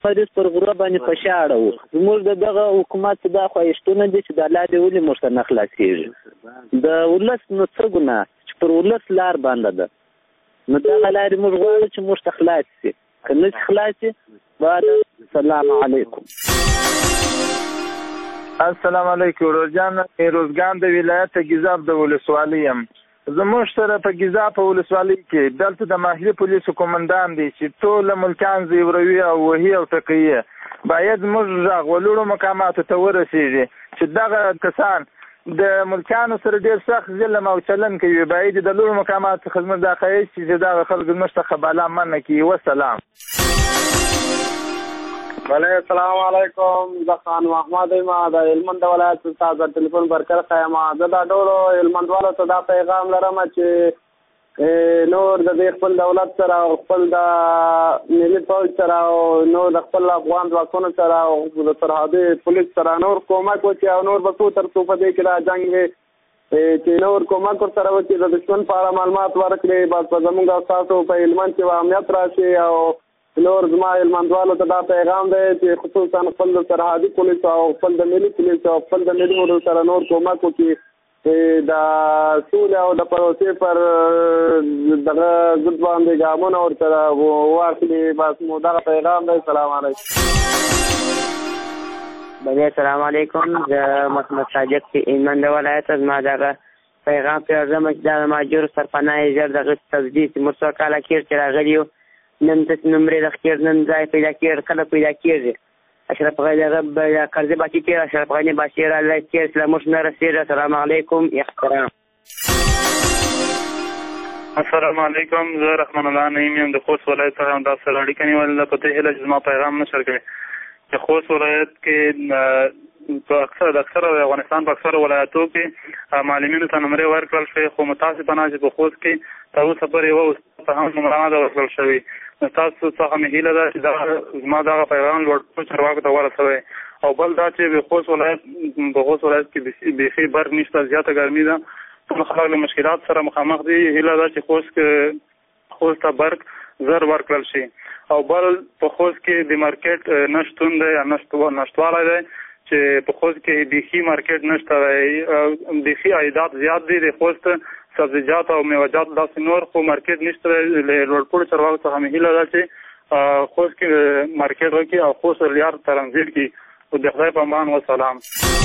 مریض پر غره باندې په شا اړوو. زموږ د دغه حکومت دا خواهشتونه دي چې د الله دې ولې موږ ته نه خلاصېږي. د ولس نو څه ګناه چې پر ولس لار بنده ده، نو دغه لارې موږ غواړو چې موږ ته خلاص شي. که نه چې خلاص شي بعد السلام علیکم. السلام علیکم. روزجان روزګان د ولایت ګیزاب د ولسوالۍ یم. زموږ سره په ګیزاب په ولسوالۍ کې دلته د ماهلي پولیسو قومندان دی چې ټول ملکان زیوروي او وهي او ټکوي. باید موږ غږ ولوړو مقاماتو ته ورسېږي چې دغه کسان د ملکانو سره ډېر سخت ظلم او چلن کوي. باید د لوړو مقاماتو څخه زموږ دا خواهش چې دغه خلکو زموږ څخه بالا منع کړي. وسلام. السلام علیکم. زه خان محمد یم د هلمند ولایت څخه د ټلیفون پر کرښه یم. زه دا ټولو هلمندوالو ته دا پیغام لرم چې نور د دې خپل دولت سره او خپل د ملي پوځ سره او نور د خپل افغان ځواکونو سره او د سرحدي پولیس سره نور کومک وکړي او نور به څو تر څو په دې کې را جنګ وي چې نور کومک ورسره وکړي، د دښمن په اړه معلومات ورکړي، بس په زموږ او ستاسو په هلمند کې به امنیت راشي. او نور زما هلمندوالو ته دا پیغام دی چې خصوصا خپل د سرحدي پولیس او خپل د ملي پولیس او خپل د ملي مورو سره نور کومک وکړي د سولې او د پروسې پر دغه ضد باندې ګامونه ورسره واخلي. بس مو دغه پیغام دی. السلام علیکم. السلام علیکم. زه محمد صادق چې هلمند ولایت زما دغه پیغام پرېږدم چې دا د مهاجرو سرپناه ژر دغه تجدید چې موږ څو کاله کېږي چې راغلي یو، نن تاسو نمرې د خیر نن ځای پیدا کېږي، کله پیدا کېږي. اشرف غنی دغه قرضې باقي کېږي، اشرف غنی باشیر الله کېږي چې موږ نه رسېږي. السلام علیکم. احترام. السلام علیکم. زه رحمان الله نعیم یم د خوست ولایت څخه همداسې سره اړیکه نیولې ده. په دې هیله چې زما پیغام نشر کړي چې خوست ولایت کې په اکثره د افغانستان په اکثره ولایتو کې معلمینو ته نمرې ورکړل شوې، خو متاسفانه چې په خوست کې تر اوسه پورې یوه استاد ته هم نمره نه ده ورکړل شوې. تاسو څخه مې هیله ده چې زما دغه پیغام لوړو چارواکو ته ورسوئ. او بل دا چې په خوست ولایت کې بیخي برق نشته، زیاته ګرمي ده، ټول خلک له مشکلات سره مخامخ دي. هیله ده چې خوست ته برق زر ورکړل شي. او بل په خوست کې د مارکیټ نشتون دی یا نشتوالی دی چې په خوست کې بیخي مارکیټ نشته دی، بیخي عایدات زیات دي د خوست سبزیجات او میوجات داسې نور، خو مارکیټ نشته. له لوړپوړو چارواکو څخه مې هیله ده چې خوست کې مارکیټ وکړي او خوست ریاض ترانزیت کړي. او د خدای په امان. وسلام.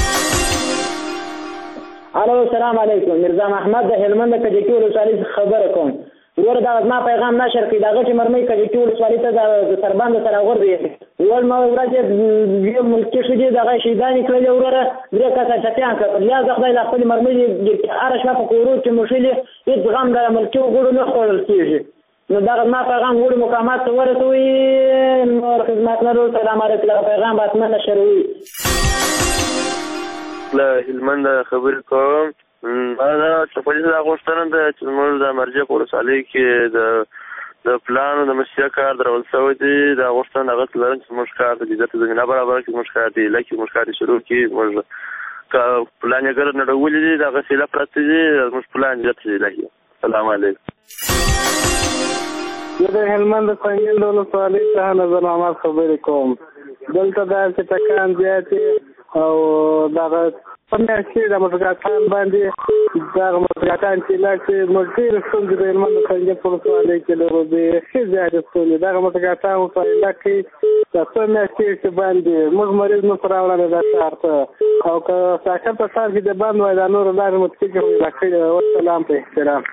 الو السلام علیکم. مرزا محمد د هلمند کجکي ولسوالۍ څخه خبره کوم. ورور دا زما پیغام نشر کړي دغه چې مرمۍ کجکي ولسوالۍ ته د سربند سره غورځي ول ما ورځ یو ملکی شدي دغه شیدانی کړل. وروره درې کسه چټیان کړل یا خدای لا خپل مرمۍ هر شپه په کورو کې مشلې هیڅ غم د ملکی وګړو نه خورل کیږي. نو دا ما پیغام وړي مقامات ته ورسوي. نور خدمتګارو سلام علیکم. پیغام باید نشر وي. له هلمند خبرې کوم. دا چې پولیس دا غوښتنه ده چې موږ د مرجع په ولسوالۍ کې د پلان د مشروع کار درول شوی دی. دا غوښتنه هغه لرم چې موږ کار د عزت زمینه برابر کړي، موږ کار دی لکه موږ کار شروع کړي. موږ پلان یې ګر نه ډولې دي دا غسیله پراته دي، موږ پلان جوړ دی لکه. السلام علیکم. زه د هلمند څنګه د ولسوالۍ څخه نظر محمد خبرې کوم. دلته داسې ټکان زیاتې او دغه په میاشتې د موټرګاټان باندې دغه موټرګاټان چې لاړ چې موږ ډېرې ستونزې د هلمند څنګه په ولسوالۍ کې لرو، بیخي زیاتې ستونزې. دغه موټرګاټان ورسره کوي د څو میاشتې چې باندې موږ مریض نشو راوړلی دا ښار ته. او که ساکن په ښار کې د بند وای دا نورو لارې مو ټکټ پیدا کړي. والسلام په احترام.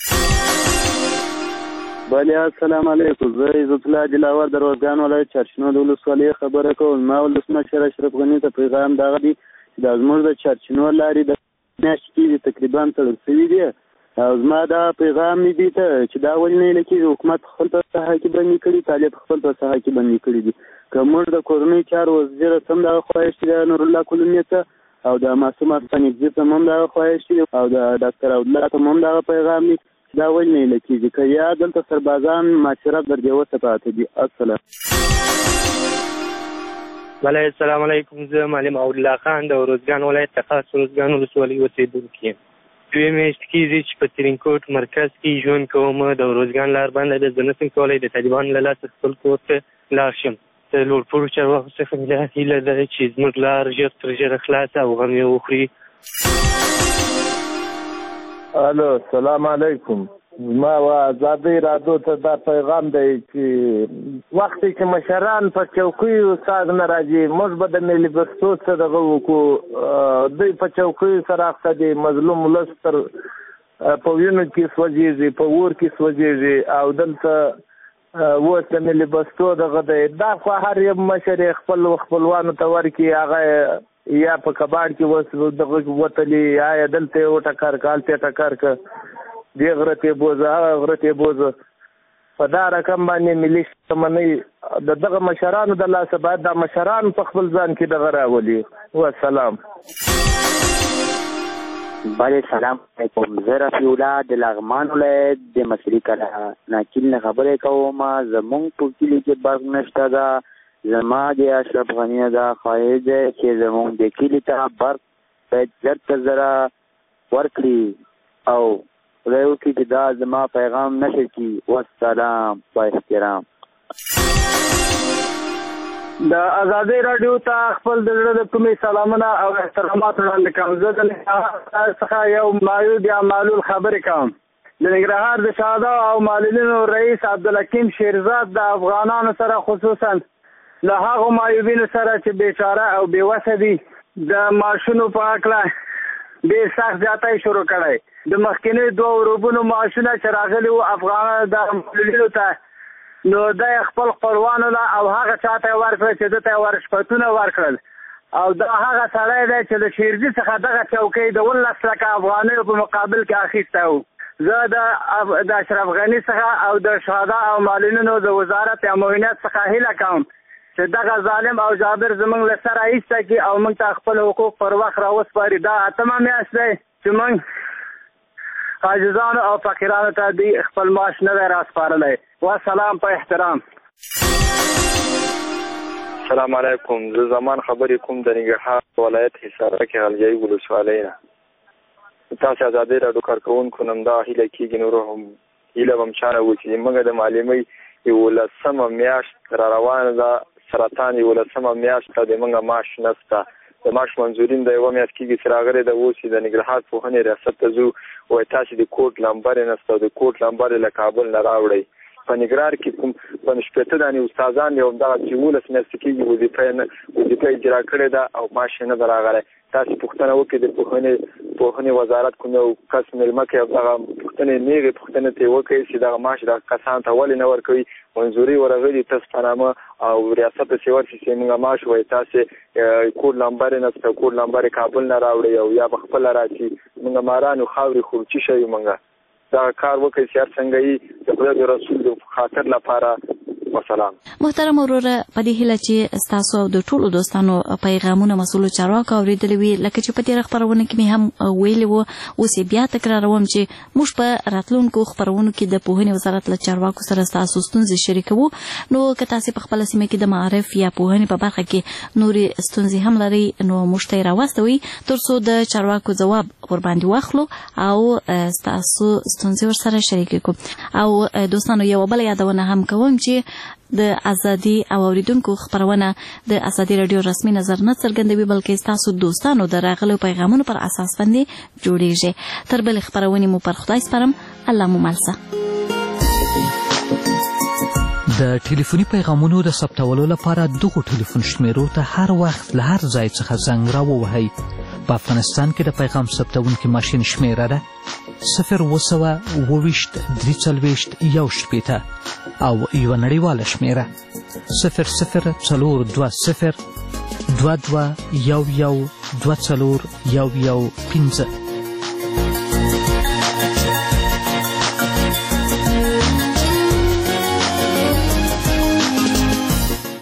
بله السلام علیکم. زه عزت الله دلاور د روزګان ولایت چارشنو د ولسوالۍ خبره کوم. ما ولسمشر اشرف غني ته پیغام دغه دی چې دا زموږ د چارشنو لارې د میاشتې کې تقریبا تړل شوي دي. او زما دا پیغام دی ته چې دا ولې نه لیکي حکومت خپل په ساحه کې بندي کړي، طالب خپل په ساحه کې بندي کړي دي. که موږ د کورنۍ چارو وزیر هم دغه خواهش دی نور الله کلمې ته او د معصوم افغاني ته هم دغه خواهش دی او د ډاکټر عبدالله ته هم دغه پیغام دی. دا ولې نه لیکيږي که یا دلته سربازان معاشرت در دې وسه پاتې دي. السلام. بله السلام علیکم. زه معلم عبدالله خان د روزګان ولایت څخه روزګان ولسوالۍ اوسېدونکی یم. 2 میاشتې کېږي چې په ترینکوټ مرکز کې ژوند کوم. د روزګان لار بنده ده، زه نشم کولی د طالبانو له لاسه خپل کور ته لاړ شم. د لوړپوړو چارواکو څخه مې دا هیله ده چې زموږ لار ژر تر ژره خلاصه او غم یې وخوري. الو سلام علیکم. ما و آزادۍ رادیو ته دا پیغام دی چې وختې چې مشران په چوکیو ساز نه راځي موږ به د ملي بستو څه دغه وکړو. دوی په چوکیو سره اخته دي، مظلوم ولس تر په وینو کې سوځېږي، په اور کې سوځېږي او دلته اوس د ملي بستو دغه دی. دا خو هر یو مشر خپل خپلوانو ته ورکړي، هغه یا په کباړ کې اوس دغه وتلي یا دلته یې وټکر که هلته یې ټکر که دې غره ته یې بوځه هغه غره ته یې بوځه. په دا رقم باندې ملي شتمنۍ د دغه مشرانو د لاسه باید دا مشران په خپل ځان کې دغه راولي. والسلام. بله سلام علیکم. زه رفیع الله د لغمان ولایت د مصري کلا ناکیل نه خبرې کوم. زمونږ په کلي کې برق نشته ده. زما د اشرف غني دا خواهش دی چې زمونږ د کلي ته برق باید زر تر زره ورکړي او خدای وکړي چې دا زما پیغام نشر کړي. والسلام با احترام. د ازادۍ راډیو ته خپل د زړه د کومې سلامونه او احترامات وړاندې کوم. زه د ننګرهار څخه یو معیوب یا معلول خبرې کوم. د ننګرهار د شهدا او معلولینو رئیس عبدالحکیم شیرزاد د افغانانو سره خصوصا له هغو معیوبینو سره چې بیچاره او بېوسه دي د معاشونو په هکله ډېر سخت زیاتی شروع کړی. د مخکینیو دوه وربونو معاشونه چې راغلي وو افغانانو د معلولینو ته نو دا خپل خپلوانو له او هغه چا ته یې ورکړل چې ده ته یې ورشپتونه ورکړل او دا هغه سړی دی چې د شیرجي څخه دغه چوکۍ د 19 لکه افغانیو په مقابل کې اخیستی و. زه د اشرف غني څخه او د شهدا او معلولینو د وزارت امنیت څخه هیله کوم چې دغه ظالم او جابر زمونږ له سره ایسته کړي او موږ ته خپل حقوق پر وخت راوسپاري. دا اتمه میاشت دی چې موږ عاجزانو او فقیرانو ته دوی خپل معاش نه دی راسپارلی. والسلام په احترام. السلام علیکم. زه زمان خبرې کوم د ننګرهار ولایت حصاره کې غلجۍ ولسوالۍ نه. تاسې ازادۍ راډیو کارکوونکو نه همدا هیله کېږي نور هم هیله به هم چانه و چې موږ د معلمۍ 11مه میاشت را روانه ده. سرطان 11مه میاشت ته د موږ معاش نشته. د معاش منظورین د یوه میاشت کېږي چې راغلی ده. اوس د ننګرهار پوهنې ریاست ته ځو وایي تاسې د کوټ لمبر یې نشته او د کوټ لمبر یې له کابل نه راوړئ. په ننګرهار کې کوم 15 دانې استادان دي او همدغه چې 11 میاشتې کېږي وظیفه اجرا کړې ده او معاش یې نه ده راغلی. تاسې پوښتنه وکړئ د پوهنې وزارت کوم یو کس مېلمه کوي او دغه پوښتنې نیغې پوښتنې ته یې وکړئ چې دغه معاش دغه کسانو ته ولې نه ورکوي. منظوري ورغلي تصفیهنامه او ریاست ته چې ورشي چې موږ معاش وایي تاسې کوډ لمبر یې نشته، کوډ لمبر یې کابل نه راوړئ او یا به خپله راشي. موږ مارانو خاورې خورو چې شوي موږ دغه کار وکړئ چې هر څنګه یې د خدای د رسول د خاطر لپاره. وسلام. محترم وروره په دې هیله چې ستاسو او د ټولو دوستانو پیغامونه مسؤلو چارواکو اورېدلي وي لکه چې په تېره خپرونه کې مې هم ویلي وو. اوس یې بیا تکراروم چې موږ په راتلونکو خپرونو کې د پوهنې وزارت له چارواکو سره ستاسو ستونزې شریکوو. نو که تاسې په خپله سیمه کې د معارف یا پوهنې په برخه کې نورې ستونزې هم لرئ نو موږ ته یې راواستوئ تر څو د چارواکو ځواب ورباندې واخلو او ستاسو ستونزې ورسره شریکې کړو. او دوستانو یوه بله یادونه هم کوم چې د ازادي او اوریدونکو خبرونه د ازادي رادیو رسمي نظر نه څرګندوي بلکې تاسو دوستانو د راغلو پیغامونو پر اساس باندې جوړیږي. تر بل خبرونه مو پر خدای سپارم. الله مو ملسه. د ټلیفوني پیغامونو د ثبتولو لپاره دغه ټلیفون شمیرو ته هر وخت له هر ځای څخه زنګ راووهئ. په افغانستان کې د پیغام ثبتونکي ماشین شمیره ده 0202341 او یوه نړیواله شمیره 00402211124115.